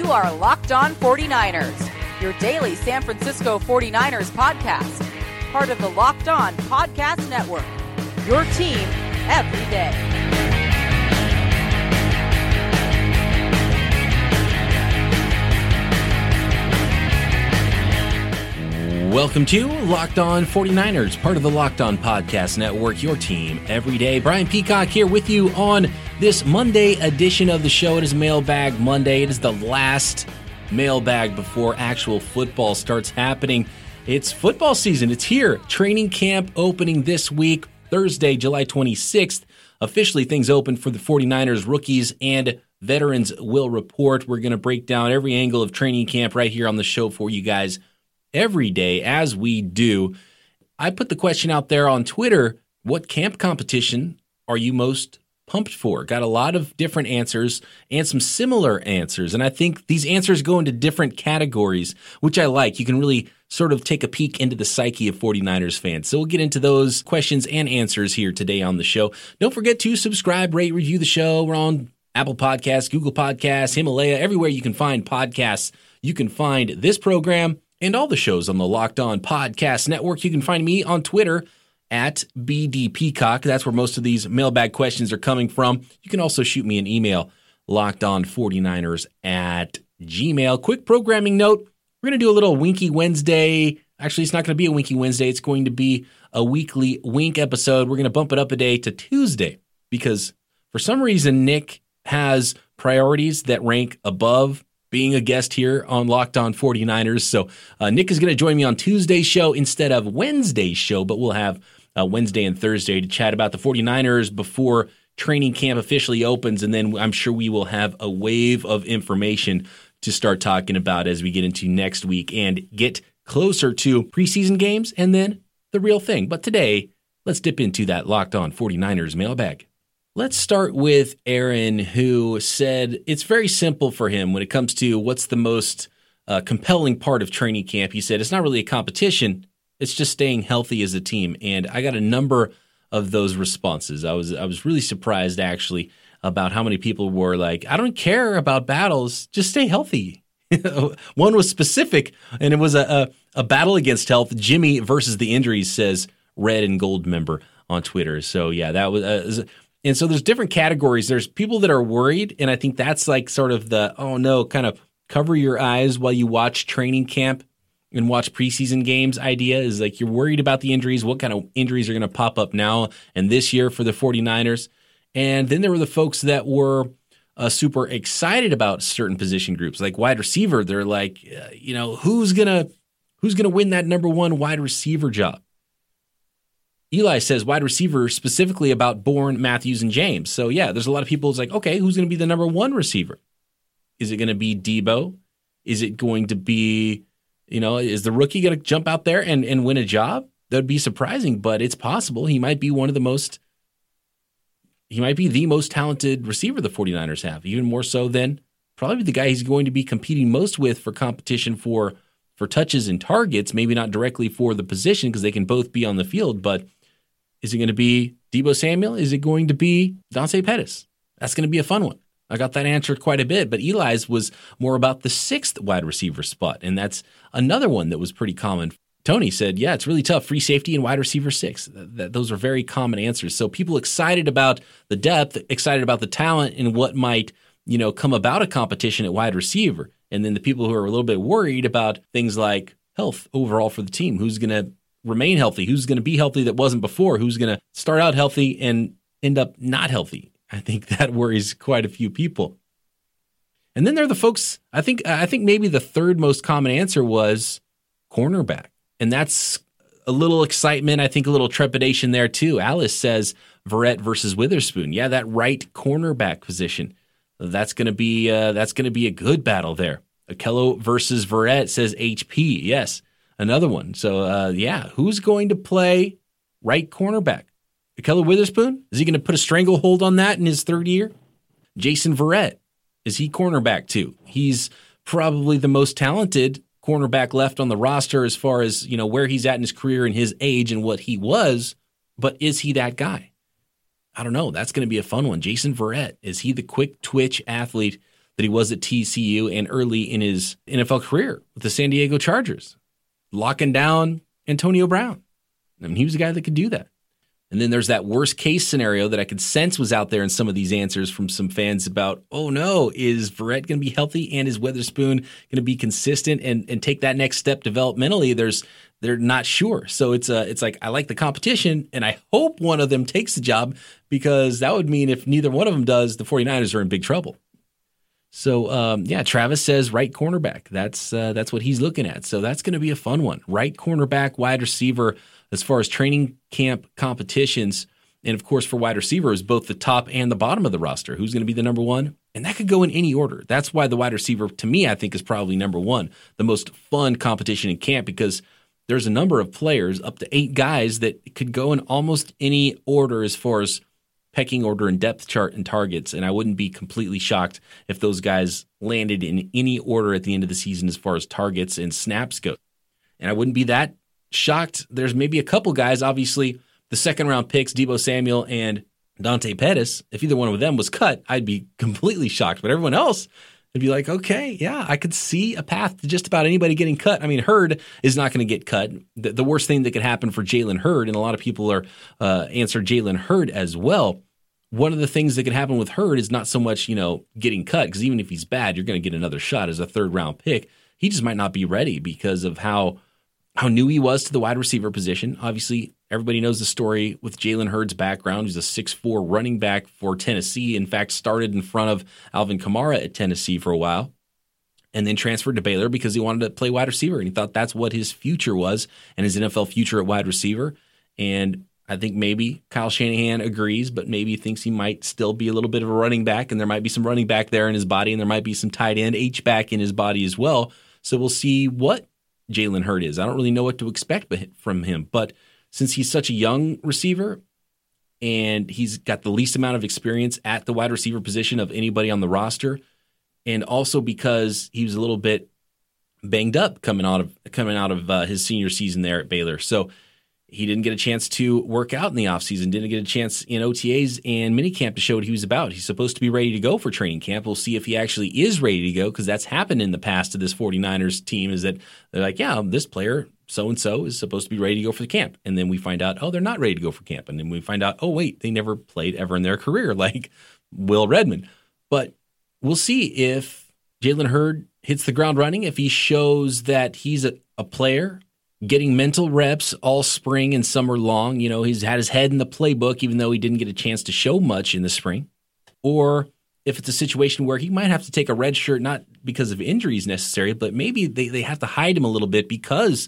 are Locked On 49ers, your daily San Francisco 49ers podcast. Part of the Locked On Podcast Network, your team every day. Welcome to Locked On 49ers, part of the Locked On Podcast Network, your team every day. Brian Peacock here with you on this Monday edition of the show. It is Mailbag Monday. It is the last mailbag before actual football starts happening. It's football season. It's here. Training camp opening this week, Thursday, July 26th. Officially, things open for the 49ers. Rookies and veterans will report. We're going to break down every angle of training camp right here on the show for you guys every day, as we do. I put the question out there on Twitter, what camp competition are you most pumped for? Got a lot of different answers and some similar answers. And I think these answers go into different categories, which I like. You can really sort of take a peek into the psyche of 49ers fans. So we'll get into those questions and answers here today on the show. Don't forget to subscribe, rate, review the show. We're on Apple Podcasts, Google Podcasts, Himalaya, everywhere you can find podcasts. You can find this program and all the shows on the Locked On Podcast Network. You can find me on Twitter at BDPeacock. That's where most of these mailbag questions are coming from. You can also shoot me an email, lockedon49ers@gmail. Quick programming note, we're going to do a little Winky Wednesday. Actually, it's not going to be a Winky Wednesday. It's going to be a weekly Wink episode. We're going to bump it up a day to Tuesday because for some reason, Nick has priorities that rank above being a guest here on Locked On 49ers. So Nick is going to join me on Tuesday's show instead of Wednesday's show, but we'll have Wednesday and Thursday to chat about the 49ers before training camp officially opens, and then I'm sure we will have a wave of information to start talking about as we get into next week and get closer to preseason games and then the real thing. But today, let's dip into that Locked On 49ers mailbag. Let's start with Aaron, who said it's very simple for him when it comes to what's the most compelling part of training camp. He said it's not really a competition. It's just staying healthy as a team. And I got a number of those responses. I was really surprised, actually, about how many people were like, I don't care about battles. Just stay healthy. One was specific, and it was a battle against health. Jimmy versus the injuries, says Red and Gold member on Twitter. So, yeah, that was and so there's different categories. There's people that are worried, and I think that's like sort of the, oh no, kind of cover your eyes while you watch training camp and watch preseason games idea is like you're worried about the injuries. What kind of injuries are going to pop up now and this year for the 49ers? And then there were the folks that were super excited about certain position groups, like wide receiver. They're like, who's gonna win that number one wide receiver job? Eli says wide receiver specifically about Bourne, Matthews, and James. So, yeah, there's a lot of people who's like, okay, who's going to be the number one receiver? Is it going to be Debo? Is it going to be, is the rookie going to jump out there and win a job? That would be surprising, but it's possible. He might be the most talented receiver the 49ers have, even more so than probably the guy he's going to be competing most with for competition for touches and targets, maybe not directly for the position because they can both be on the field, but is it going to be Debo Samuel? Is it going to be Dante Pettis? That's going to be a fun one. I got that answered quite a bit, but Eli's was more about the sixth wide receiver spot, and that's another one that was pretty common. Tony said, yeah, it's really tough. Free safety and wide receiver 6. Those are very common answers. So people excited about the depth, excited about the talent, and what might come about a competition at wide receiver. And then the people who are a little bit worried about things like health overall for the team, who's going to remain healthy, who's going to be healthy that wasn't before, who's going to start out healthy and end up not healthy. I think that worries quite a few people. And then there are the folks, I think maybe the third most common answer was cornerback. And that's a little excitement, I think a little trepidation there too. Alice says Verrett versus Witherspoon. Yeah, that right cornerback position. That's going to be a good battle there. Akello versus Verrett, says HP. Yes, another one. So, who's going to play right cornerback? Akello Witherspoon? Is he going to put a stranglehold on that in his third year? Jason Verrett, is he cornerback too? He's probably the most talented cornerback left on the roster as far as, where he's at in his career and his age and what he was, but is he that guy? I don't know. That's going to be a fun one. Jason Verrett, is he the quick twitch athlete that he was at TCU and early in his NFL career with the San Diego Chargers, locking down Antonio Brown. I mean, he was a guy that could do that. And then there's that worst case scenario that I could sense was out there in some of these answers from some fans about, oh no, is Verrett going to be healthy and is Witherspoon going to be consistent and take that next step developmentally? They're not sure. So it's like, I like the competition and I hope one of them takes the job, because that would mean if neither one of them does, the 49ers are in big trouble. So, Travis says right cornerback. That's what he's looking at. So that's going to be a fun one. Right cornerback, wide receiver, as far as training camp competitions. And of course, for wide receivers, both the top and the bottom of the roster, who's going to be the number one? And that could go in any order. That's why the wide receiver, to me, I think is probably number one, the most fun competition in camp, because there's a number of players, up to 8 guys, that could go in almost any order as far as pecking order and depth chart and targets, and I wouldn't be completely shocked if those guys landed in any order at the end of the season as far as targets and snaps go. And I wouldn't be that shocked. There's maybe a couple guys, obviously, the second-round picks, Deebo Samuel and Dante Pettis. If either one of them was cut, I'd be completely shocked. But everyone else, it'd be like, okay, yeah, I could see a path to just about anybody getting cut. I mean, Hurd is not going to get cut. The worst thing that could happen for Jalen Hurd, and a lot of people are answer Jalen Hurd as well. One of the things that could happen with Hurd is not so much, getting cut, because even if he's bad, you're going to get another shot as a third-round pick. He just might not be ready because of how new he was to the wide receiver position. Obviously, everybody knows the story with Jalen Hurd's background. He's a 6'4" running back for Tennessee. In fact, started in front of Alvin Kamara at Tennessee for a while, and then transferred to Baylor because he wanted to play wide receiver, and he thought that's what his future was, and his NFL future at wide receiver. And I think maybe Kyle Shanahan agrees, but maybe thinks he might still be a little bit of a running back, and there might be some running back there in his body, and there might be some tight end H-back in his body as well. So we'll see what Jalen Hurd is. I don't really know what to expect from him, but since he's such a young receiver and he's got the least amount of experience at the wide receiver position of anybody on the roster, and also because he was a little bit banged up coming out of his senior season there at Baylor, so he didn't get a chance to work out in the offseason, didn't get a chance in OTAs and minicamp to show what he was about. He's supposed to be ready to go for training camp. We'll see if he actually is ready to go, because that's happened in the past to this 49ers team, is that they're like, yeah, this player so-and-so is supposed to be ready to go for the camp. And then we find out, oh, they're not ready to go for camp. And then we find out, oh, wait, they never played ever in their career, like Will Redmond. But we'll see if Jalen Hurd hits the ground running, if he shows that he's a player getting mental reps all spring and summer long. He's had his head in the playbook, even though he didn't get a chance to show much in the spring. Or if it's a situation where he might have to take a red shirt, not because of injuries necessary, but maybe they have to hide him a little bit because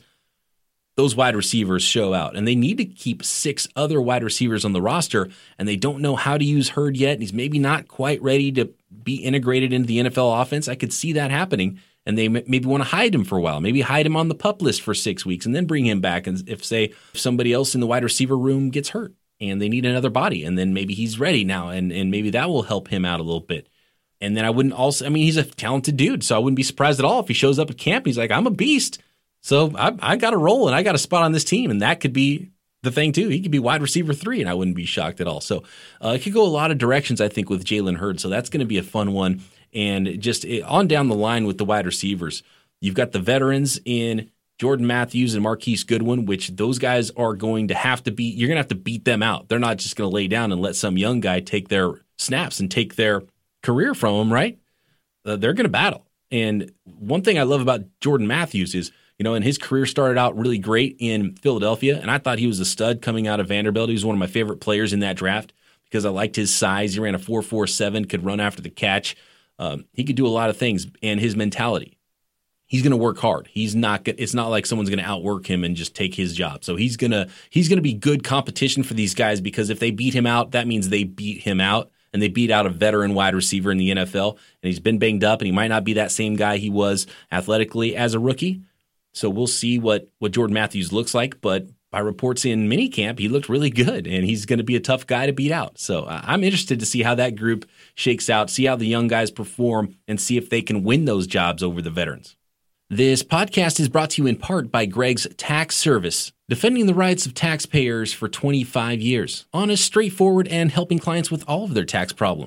those wide receivers show out. And they need to keep 6 other wide receivers on the roster, and they don't know how to use Hurd yet. And he's maybe not quite ready to be integrated into the NFL offense. I could see that happening. And they maybe want to hide him for a while, maybe hide him on the PUP list for 6 weeks and then bring him back. And if somebody else in the wide receiver room gets hurt and they need another body, and then maybe he's ready now, and maybe that will help him out a little bit. And then he's a talented dude, so I wouldn't be surprised at all if he shows up at camp and he's like, I'm a beast, so I got a role and I got a spot on this team. And that could be the thing too. He could be wide receiver 3, and I wouldn't be shocked at all. So it could go a lot of directions, I think, with Jalen Hurd. So that's going to be a fun one. And just on down the line with the wide receivers, you've got the veterans in Jordan Matthews and Marquise Goodwin, which those guys are going to have to beat. You're going to have to beat them out. They're not just going to lay down and let some young guy take their snaps and take their career from them, right? They're going to battle. And one thing I love about Jordan Matthews is, and his career started out really great in Philadelphia, and I thought he was a stud coming out of Vanderbilt. He was one of my favorite players in that draft because I liked his size. He ran a 4.47, could run after the catch. He could do a lot of things, and his mentality. He's going to work hard. It's not like someone's going to outwork him and just take his job. So he's going to be good competition for these guys, because if they beat him out, that means they beat him out, and they beat out a veteran wide receiver in the NFL. And he's been banged up, and he might not be that same guy he was athletically as a rookie. So we'll see what Jordan Matthews looks like, but by reports in minicamp, he looked really good, and he's going to be a tough guy to beat out. So I'm interested to see how that group shakes out, see how the young guys perform, and see if they can win those jobs over the veterans. This podcast is brought to you in part by Greg's Tax Service, defending the rights of taxpayers for 25 years. Honest, straightforward, and helping clients with all of their tax problems.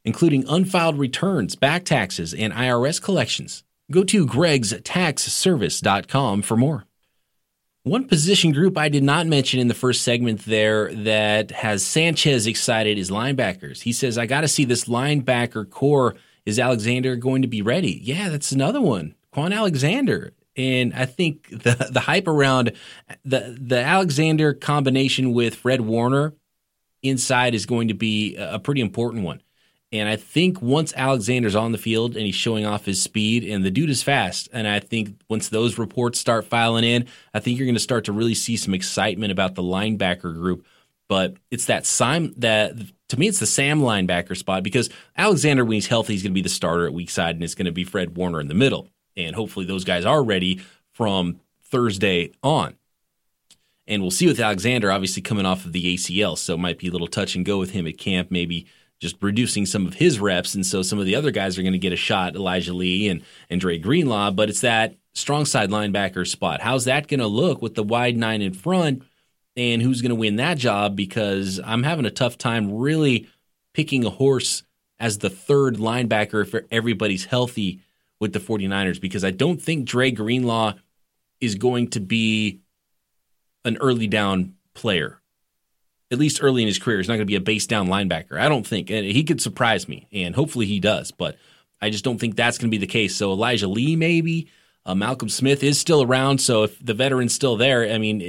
including unfiled returns, back taxes, and IRS collections. Go to gregstaxservice.com for more. One position group I did not mention in the first segment there that has Sanchez excited is linebackers. He says, I got to see this linebacker core. Is Alexander going to be ready? Yeah, that's another one. Quan Alexander. And I think the hype around the Alexander combination with Fred Warner inside is going to be a pretty important one. And I think once Alexander's on the field and he's showing off his speed, and the dude is fast, and I think once those reports start filing in, I think you're going to start to really see some excitement about the linebacker group. But it's to me, it's the Sam linebacker spot, because Alexander, when he's healthy, he's going to be the starter at weak side, and it's going to be Fred Warner in the middle. And hopefully those guys are ready from Thursday on. And we'll see with Alexander, obviously coming off of the ACL, so it might be a little touch and go with him at camp, maybe just reducing some of his reps, and so some of the other guys are going to get a shot, Elijah Lee and Dre Greenlaw, but it's that strong side linebacker spot. How's that going to look with the wide nine in front, and who's going to win that job? Because I'm having a tough time really picking a horse as the third linebacker if everybody's healthy with the 49ers, because I don't think Dre Greenlaw is going to be an early down player. At least early in his career, he's not going to be a base down linebacker. I don't think. And he could surprise me, and hopefully he does, but I just don't think that's going to be the case. So Elijah Lee, maybe. Malcolm Smith is still around, so if the veteran's still there, I mean,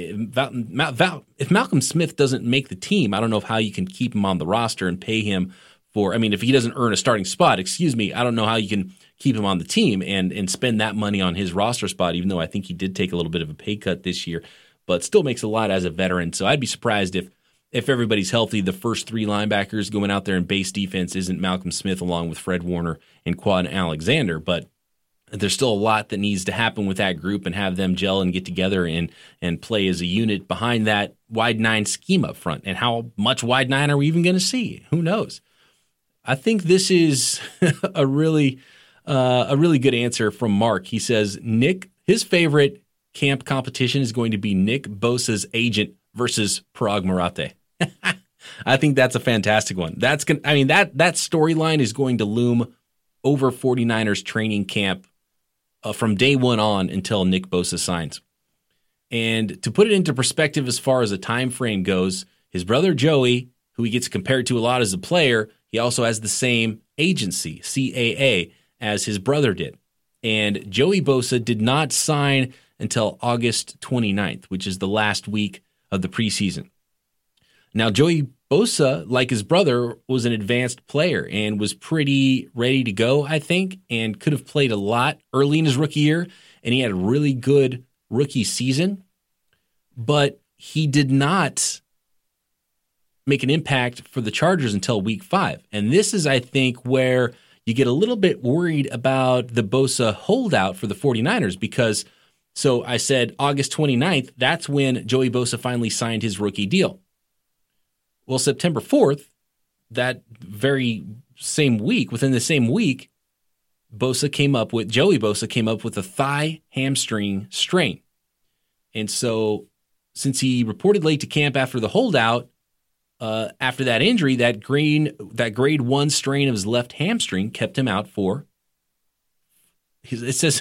if Malcolm Smith doesn't make the team, I don't know how you can keep him on the roster and pay him for, I mean, if he doesn't earn a starting spot, I don't know how you can keep him on the team and spend that money on his roster spot, even though I think he did take a little bit of a pay cut this year, but still makes a lot as a veteran. So I'd be surprised if everybody's healthy, the first three linebackers going out there in base defense isn't Malcolm Smith along with Fred Warner and Quan Alexander. But there's still a lot that needs to happen with that group and have them gel and get together and play as a unit behind that wide nine scheme up front. And how much wide nine are we even going to see? Who knows? I think this is a really good answer from Mark. He says his favorite camp competition is going to be Nick Bosa's agent versus Parag Marathe. I think that's a fantastic one. That storyline is going to loom over 49ers training camp from day one on until Nick Bosa signs. And to put it into perspective as far as a time frame goes, his brother Joey, who he gets compared to a lot as a player, he also has the same agency, CAA, as his brother did. And Joey Bosa did not sign until August 29th, which is the last week of the preseason. Now, Joey Bosa, like his brother, was an advanced player and was pretty ready to go, I think, and could have played a lot early in his rookie year, and he had a really good rookie season, but he did not make an impact for the Chargers until week 5. And this is, I think, where you get a little bit worried about the Bosa holdout for the 49ers, because, so I said August 29th, that's when Joey Bosa finally signed his rookie deal. Well, September 4th, that very same week, within the same week, Joey Bosa came up with a thigh hamstring strain. And so since he reported late to camp after the holdout, after that injury, that grade 1 strain of his left hamstring kept him out for, it says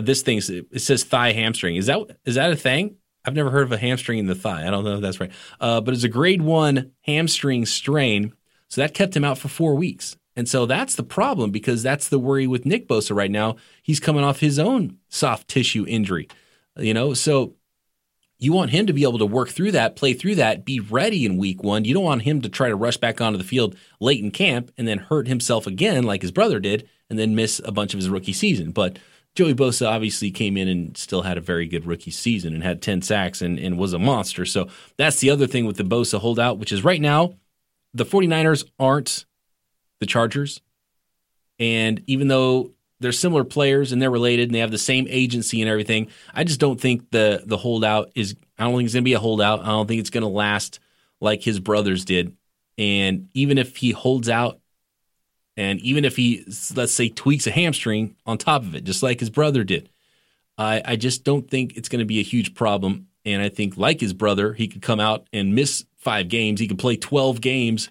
thigh hamstring. Is that a thing? I've never heard of a hamstring in the thigh. I don't know if that's right. But it's a grade 1 hamstring strain. So that kept him out for 4 weeks. And so that's the problem, because that's the worry with Nick Bosa right now. He's coming off his own soft tissue injury, so you want him to be able to work through that, play through that, be ready in week 1. You don't want him to try to rush back onto the field late in camp and then hurt himself again like his brother did and then miss a bunch of his rookie season. But Joey Bosa obviously came in and still had a very good rookie season and had 10 sacks and was a monster. So that's the other thing with the Bosa holdout, which is right now the 49ers aren't the Chargers. And even though they're similar players and they're related and they have the same agency and everything, I just don't think the holdout is – I don't think it's going to be a holdout. I don't think it's going to last like his brothers did. And even if he holds out, and even if he, let's say, tweaks a hamstring on top of it, just like his brother did, I just don't think it's going to be a huge problem. And I think, like his brother, he could come out and miss 5 games. He could play 12 games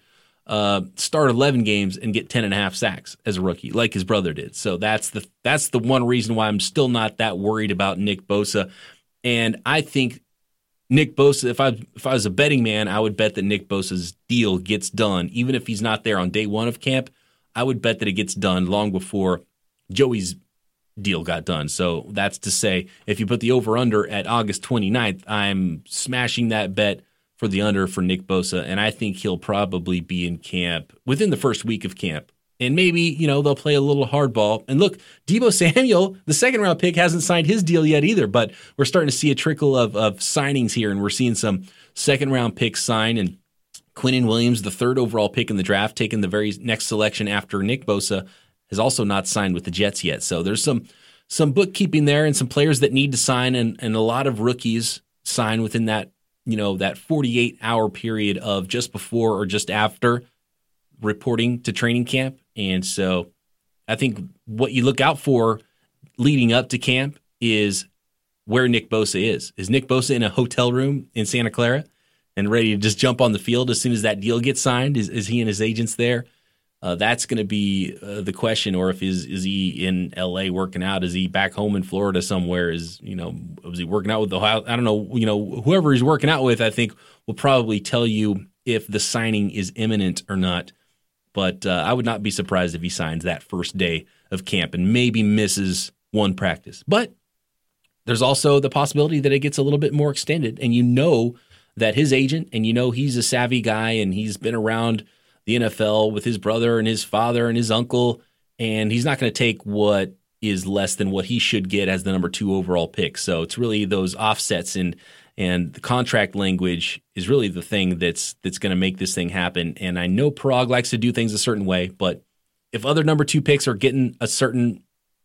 start 11 games and get 10.5 sacks as a rookie, like his brother did. So that's the one reason why I'm still not that worried about Nick Bosa. And I think Nick Bosa, if I was a betting man, I would bet that Nick Bosa's deal gets done. Even if he's not there on day one of camp, I would bet that it gets done long before Joey's deal got done. So that's to say, if you put the over-under at August 29th, I'm smashing that bet for the under for Nick Bosa, and I think he'll probably be in camp within the first week of camp. And maybe, they'll play a little hardball. And look, Deebo Samuel, the second-round pick, hasn't signed his deal yet either, but we're starting to see a trickle of signings here, and we're seeing some second-round picks sign. And Quinnen Williams, the third overall pick in the draft, taking the very next selection after Nick Bosa, has also not signed with the Jets yet. So there's some bookkeeping there and some players that need to sign, and a lot of rookies sign within that, that 48-hour period of just before or just after reporting to training camp. And so I think what you look out for leading up to camp is where Nick Bosa is. Is Nick Bosa in a hotel room in Santa Clara and ready to just jump on the field as soon as that deal gets signed? Is he and his agents there? That's going to be the question. Or if is he in L.A. working out? Is he back home in Florida somewhere? Was he working out with Ohio? I don't know. Whoever he's working out with, I think, will probably tell you if the signing is imminent or not. But I would not be surprised if he signs that first day of camp and maybe misses one practice. But there's also the possibility that it gets a little bit more extended, and that his agent, and he's a savvy guy, and he's been around the NFL with his brother and his father and his uncle, and he's not going to take what is less than what he should get as the number 2 overall pick. So it's really those offsets and the contract language is really the thing that's going to make this thing happen. And I know Parag likes to do things a certain way, but if other number 2 picks are getting a certain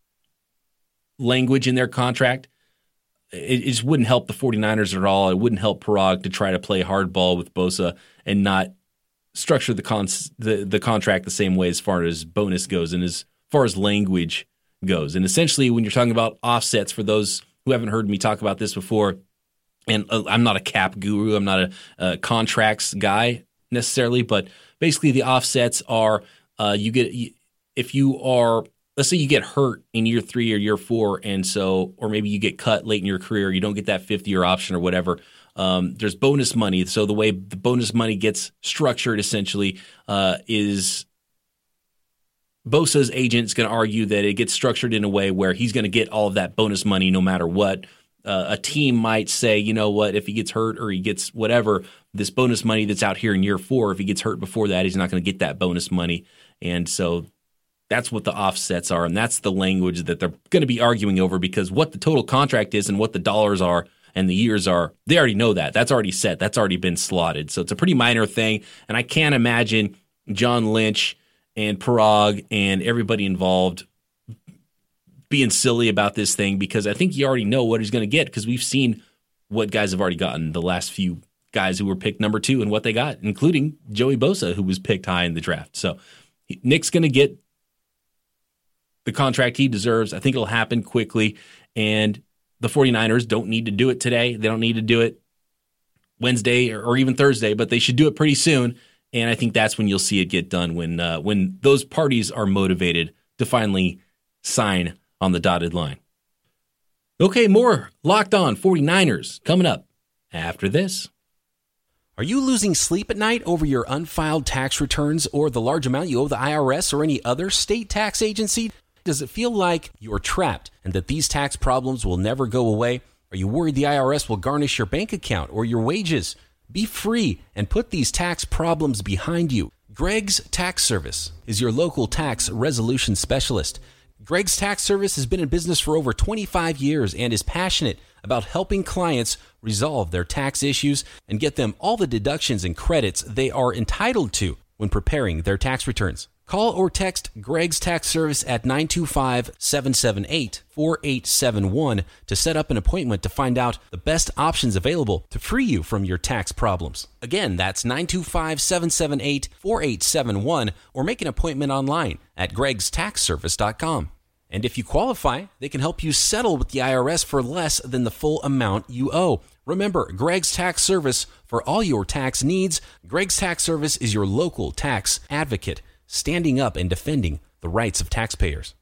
language in their contract, it just wouldn't help the 49ers at all. It wouldn't help Parag to try to play hardball with Bosa and not structure the contract the same way as far as bonus goes and as far as language goes. And essentially, when you're talking about offsets, for those who haven't heard me talk about this before, and I'm not a cap guru, I'm not a contracts guy necessarily, but basically the offsets are if you are, let's say you get hurt in year 3 or year 4, and so, or maybe you get cut late in your career, you don't get that 5th-year option or whatever. There's bonus money. So the way the bonus money gets structured essentially is Bosa's agent's going to argue that it gets structured in a way where he's going to get all of that bonus money no matter what. A team might say, if he gets hurt or he gets whatever, this bonus money that's out here in year 4, if he gets hurt before that, he's not going to get that bonus money. And so that's what the offsets are, and that's the language that they're going to be arguing over, because what the total contract is and what the dollars are and the years are, they already know that. That's already set. That's already been slotted. So it's a pretty minor thing, and I can't imagine John Lynch and Parag and everybody involved being silly about this thing, because I think you already know what he's going to get, because we've seen what guys have already gotten, the last few guys who were picked number 2 and what they got, including Joey Bosa, who was picked high in the draft. So Nick's going to get the contract he deserves. I think it'll happen quickly, and the 49ers don't need to do it today. They don't need to do it Wednesday or even Thursday, but they should do it pretty soon. And I think that's when you'll see it get done, when those parties are motivated to finally sign on the dotted line. Okay, more Locked On 49ers coming up after this. Are you losing sleep at night over your unfiled tax returns or the large amount you owe the IRS or any other state tax agency? Does it feel like you're trapped and that these tax problems will never go away? Are you worried the IRS will garnish your bank account or your wages? Be free and put these tax problems behind you. Greg's Tax Service is your local tax resolution specialist. Greg's Tax Service has been in business for over 25 years and is passionate about helping clients resolve their tax issues and get them all the deductions and credits they are entitled to when preparing their tax returns. Call or text Greg's Tax Service at 925-778-4871 to set up an appointment to find out the best options available to free you from your tax problems. Again, that's 925-778-4871, or make an appointment online at gregstaxservice.com. And if you qualify, they can help you settle with the IRS for less than the full amount you owe. Remember, Greg's Tax Service for all your tax needs. Greg's Tax Service is your local tax advocate, standing up and defending the rights of taxpayers.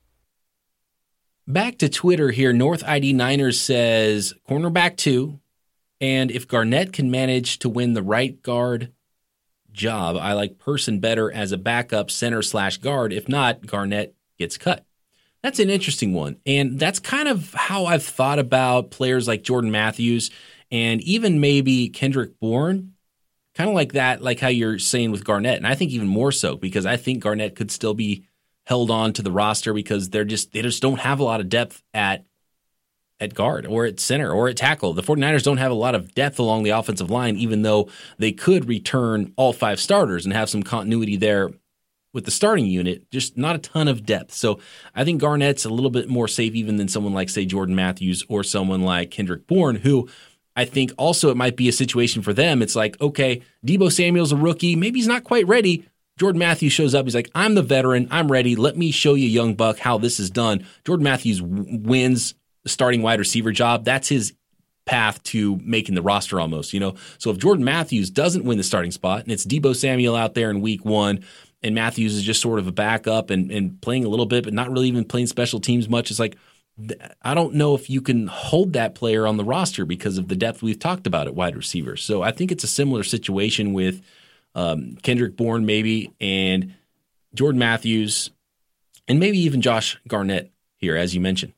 Back to Twitter here, North ID Niners says, cornerback 2, and if Garnett can manage to win the right guard job, I like Person better as a backup center/guard. If not, Garnett gets cut. That's an interesting one, and that's kind of how I've thought about players like Jordan Matthews and even maybe Kendrick Bourne, kind of like that, like how you're saying with Garnett, and I think even more so because I think Garnett could still be held on to the roster because they just don't have a lot of depth at guard or at center or at tackle. The 49ers don't have a lot of depth along the offensive line, even though they could return all 5 starters and have some continuity there with the starting unit, just not a ton of depth. So I think Garnett's a little bit more safe even than someone like, say, Jordan Matthews or someone like Kendrick Bourne, who I think also it might be a situation for them. It's like, okay, Deebo Samuel's a rookie. Maybe he's not quite ready. Jordan Matthews shows up. He's like, I'm the veteran. I'm ready. Let me show you, young buck, how this is done. Jordan Matthews wins the starting wide receiver job. That's his path to making the roster almost, you know. So if Jordan Matthews doesn't win the starting spot and it's Deebo Samuel out there in week 1 and Matthews is just sort of a backup and playing a little bit but not really even playing special teams much, it's like, I don't know if you can hold that player on the roster because of the depth we've talked about at wide receiver. So I think it's a similar situation with Kendrick Bourne maybe and Jordan Matthews and maybe even Josh Garnett here, as you mentioned.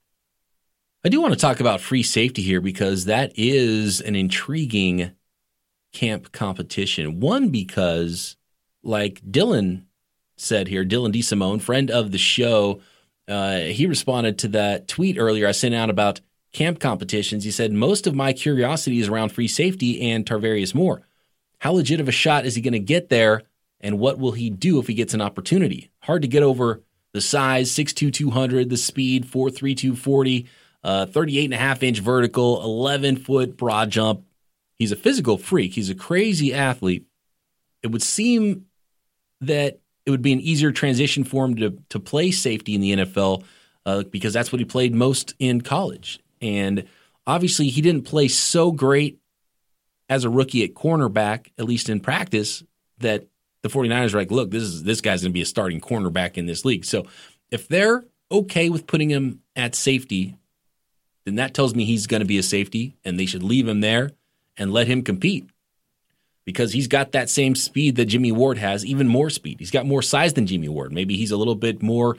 I do want to talk about free safety here because that is an intriguing camp competition. One, because like Dylan said here, Dylan DeSimone, friend of the show, he responded to that tweet earlier I sent out about camp competitions. He said, most of my curiosity is around free safety and Tarvarius Moore. How legit of a shot is he going to get there, and what will he do if he gets an opportunity? Hard to get over the size, 6'2", 200, the speed, 4'3", 240, 38.5-inch vertical, 11-foot broad jump. He's a physical freak. He's a crazy athlete. It would seem that it would be an easier transition for him to play safety in the NFL because that's what he played most in college. And obviously he didn't play so great as a rookie at cornerback, at least in practice, that the 49ers are like, look, this guy's going to be a starting cornerback in this league. So if they're okay with putting him at safety, then that tells me he's going to be a safety and they should leave him there and let him compete because he's got that same speed that Jimmy Ward has, even more speed. He's got more size than Jimmy Ward. Maybe he's a little bit more,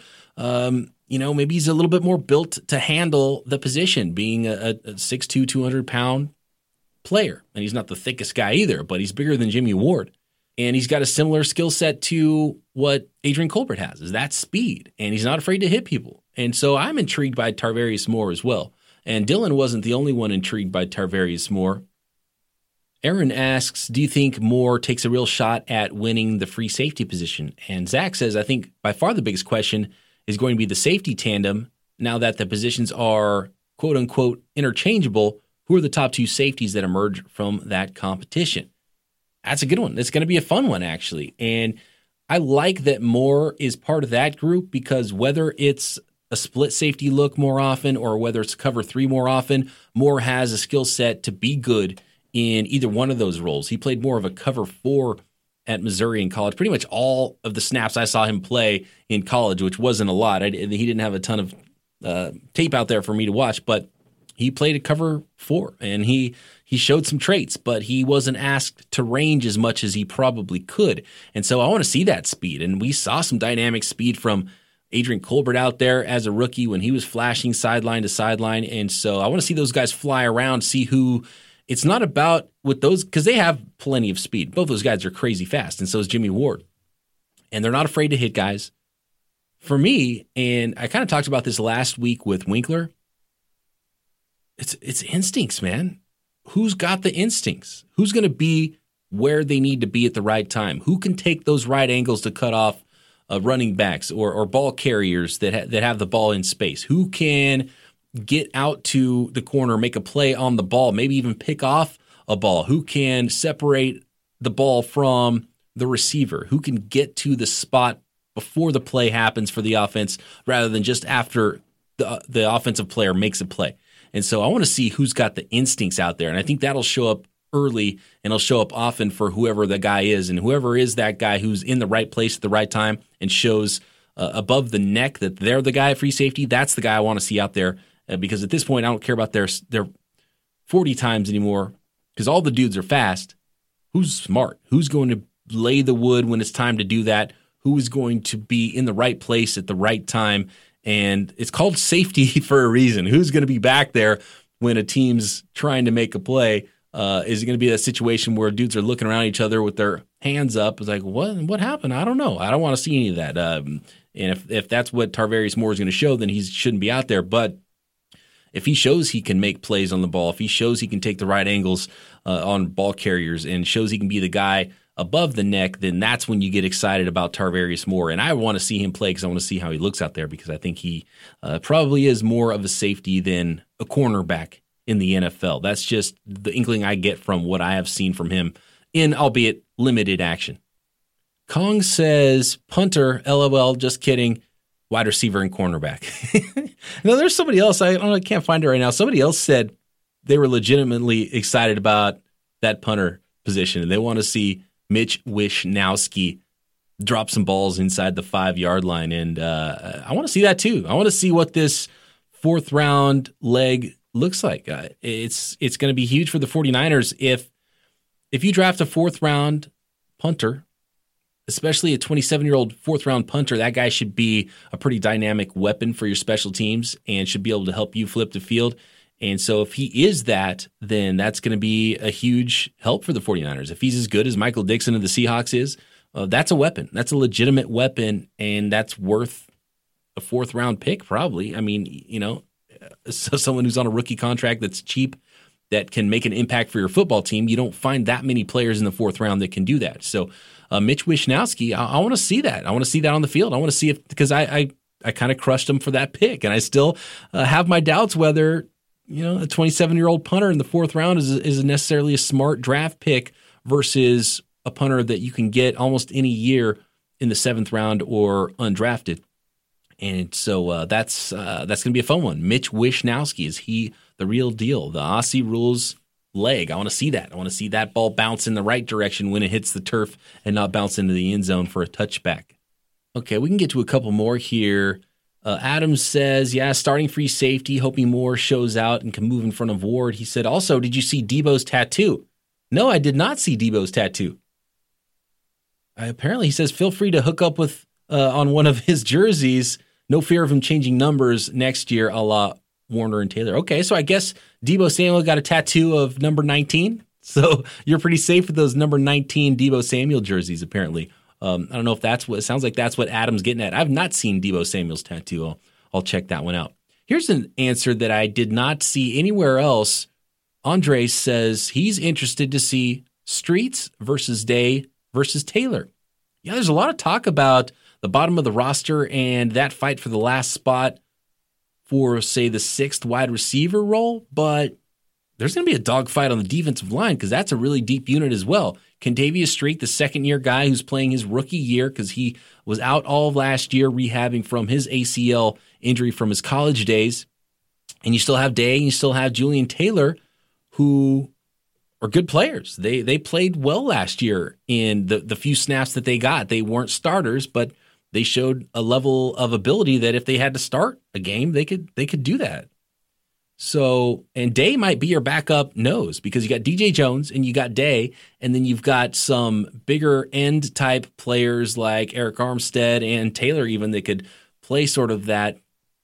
maybe he's a little bit more built to handle the position, being a 6'2", 200-pound player. And he's not the thickest guy either, but he's bigger than Jimmy Ward. And he's got a similar skill set to what Adrian Colbert has, is that speed. And he's not afraid to hit people. And so I'm intrigued by Tarvarius Moore as well. And Dylan wasn't the only one intrigued by Tarvarius Moore. Aaron asks, do you think Moore takes a real shot at winning the free safety position? And Zach says, I think by far the biggest question is going to be the safety tandem now that the positions are quote-unquote interchangeable. Who are the top 2 safeties that emerge from that competition? That's a good one. It's going to be a fun one, actually. And I like that Moore is part of that group because whether it's a split safety look more often or whether it's cover 3 more often, Moore has a skill set to be good in either one of those roles. He played more of a cover 4 at Missouri in college. Pretty much all of the snaps I saw him play in college, which wasn't a lot. He didn't have a ton of tape out there for me to watch, but he played a cover 4, and he showed some traits, but he wasn't asked to range as much as he probably could. And so I want to see that speed, and we saw some dynamic speed from Adrian Colbert out there as a rookie when he was flashing sideline to sideline. And so I want to see those guys fly around, see who – it's not about with those – because they have plenty of speed. Both those guys are crazy fast, and so is Jimmy Ward. And they're not afraid to hit guys. For me, and I kind of talked about this last week with Winkler, it's instincts, man. Who's got the instincts? Who's going to be where they need to be at the right time? Who can take those right angles to cut off running backs or ball carriers that have the ball in space? Who can get out to the corner, make a play on the ball, maybe even pick off a ball? Who can separate the ball from the receiver? Who can get to the spot before the play happens for the offense rather than just after the offensive player makes a play? And so I want to see who's got the instincts out there. And I think that'll show up early, and it'll show up often for whoever the guy is. And whoever is that guy who's in the right place at the right time and shows above the neck that they're the guy at free safety, that's the guy I want to see out there. Because at this point, I don't care about their 40 times anymore, because all the dudes are fast. Who's smart? Who's going to lay the wood when it's time to do that? Who is going to be in the right place at the right time? And it's called safety for a reason. Who's going to be back there when a team's trying to make a play? Is it going to be a situation where dudes are looking around each other with their hands up? It's like, what happened? I don't know. I don't want to see any of that. And if that's what Tarvarius Moore is going to show, then he shouldn't be out there. But if he shows he can make plays on the ball, if he shows he can take the right angles on ball carriers and shows he can be the guy above the neck, then that's when you get excited about Tarvarius Moore. And I want to see him play because I want to see how he looks out there, because I think he probably is more of a safety than a cornerback in the NFL. That's just the inkling I get from what I have seen from him in, albeit limited action. Kong says, punter, LOL, just kidding, wide receiver and cornerback. Now, there's somebody else, I can't find it right now. Somebody else said they were legitimately excited about that punter position, and they want to see Mitch Wishnowsky drop some balls inside the 5-yard line. And I want to see that too. I want to see what this 4th round leg looks like. It's going to be huge for the 49ers if you draft a 4th round punter, especially a 27-year-old 4th round punter. That guy should be a pretty dynamic weapon for your special teams and should be able to help you flip the field. And so if he is that, then that's going to be a huge help for the 49ers. If he's as good as Michael Dixon of the Seahawks is, that's a weapon. That's a legitimate weapon, and that's worth a 4th round pick probably. I mean, so someone who's on a rookie contract that's cheap, that can make an impact for your football team. You don't find that many players in the 4th round that can do that. So Mitch Wishnowsky, I want to see that. I want to see that on the field. I want to see if, because I kind of crushed him for that pick, and I still have my doubts whether a 27-year-old punter in the 4th round is necessarily a smart draft pick versus a punter that you can get almost any year in the 7th round or undrafted. And so that's going to be a fun one. Mitch Wishnowsky, is he the real deal? The Aussie rules leg. I want to see that. I want to see that ball bounce in the right direction when it hits the turf and not bounce into the end zone for a touchback. Okay, we can get to a couple more here. Adam says, starting free safety, hoping Moore shows out and can move in front of Ward. He said, also, did you see Debo's tattoo? No, I did not see Debo's tattoo. Apparently, he says, feel free to hook up with on one of his jerseys. No fear of him changing numbers next year, a la Warner and Taylor. Okay, so I guess Debo Samuel got a tattoo of number 19. So you're pretty safe with those number 19 Debo Samuel jerseys, apparently. I don't know if it sounds like that's what Adam's getting at. I've not seen Debo Samuel's tattoo. I'll check that one out. Here's an answer that I did not see anywhere else. Andre says he's interested to see Streets versus Day versus Taylor. Yeah, there's a lot of talk about the bottom of the roster and that fight for the last spot for, say, the 6th wide receiver role, but there's going to be a dogfight on the defensive line because that's a really deep unit as well. Kentavious Street, the second-year guy who's playing his rookie year because he was out all of last year rehabbing from his ACL injury from his college days. And you still have Day and you still have Julian Taylor, who are good players. They played well last year in the few snaps that they got. They weren't starters, but they showed a level of ability that if they had to start a game, they could do that. So, and Day might be your backup nose because you got DJ Jones and you got Day, and then you've got some bigger end type players like Eric Armstead and Taylor even that could play sort of that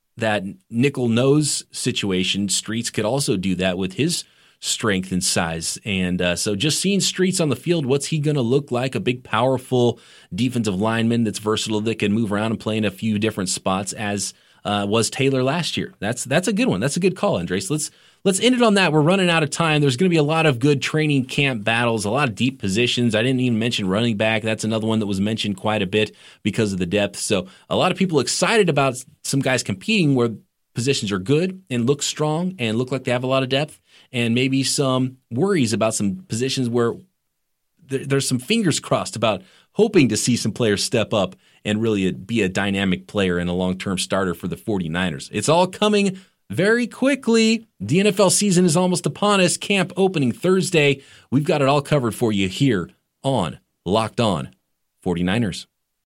nickel nose situation. Streets could also do that with his strength and size. And so just seeing Streets on the field, what's he going to look like? A big, powerful defensive lineman that's versatile, that can move around and play in a few different spots as was Taylor last year. That's a good one. That's a good call, Andres. Let's end it on that. We're running out of time. There's going to be a lot of good training camp battles, a lot of deep positions. I didn't even mention running back. That's another one that was mentioned quite a bit because of the depth. So a lot of people excited about some guys competing where positions are good and look strong and look like they have a lot of depth, and maybe some worries about some positions where there's some fingers crossed about hoping to see some players step up and really be a dynamic player and a long-term starter for the 49ers. It's all coming very quickly. The NFL season is almost upon us. Camp opening Thursday. We've got it all covered for you here on Locked On 49ers.